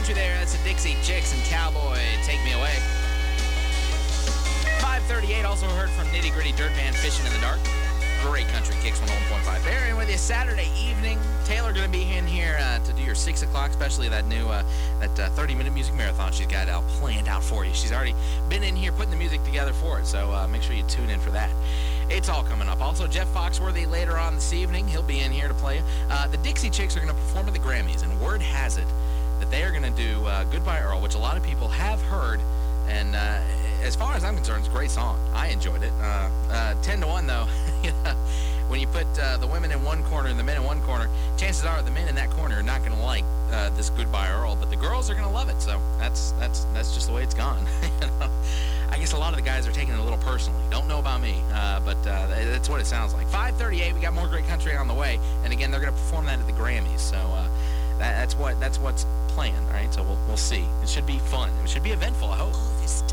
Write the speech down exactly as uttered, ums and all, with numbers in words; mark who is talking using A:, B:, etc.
A: country there. That's the Dixie Chicks and Cowboy, Take Me Away. five thirty-eight, also heard from Nitty Gritty Dirt Band, Fishing in the Dark. Great country kicks one oh one point five. Bearing with you Saturday evening. Taylor going to be in here uh, to do your six o'clock, especially that new uh, that uh, thirty-minute music marathon she's got out planned out for you. She's already been in here putting the music together for it, so uh, make sure you tune in for that. It's all coming up. Also, Jeff Foxworthy later on this evening. He'll be in here to play. Uh, the Dixie Chicks are going to perform at the Grammys, and word has it that they are going to do uh, Goodbye Earl, which a lot of people have heard. And uh, as far as I'm concerned, it's a great song. I enjoyed it. Uh, uh, ten to one, though, when you put uh, the women in one corner and the men in one corner, chances are the men in that corner are not going to like uh, this Goodbye Earl, but the girls are going to love it. So that's that's that's just the way it's gone. You know? I guess a lot of the guys are taking it a little personally. Don't know about me, uh, but uh, that's what it sounds like. five thirty-eight, we got more great country on the way. And again, they're going to perform that at the Grammys. So uh, that, that's what that's what's planned, all right? So we'll, we'll see. It should be fun. It should be eventful, I hope.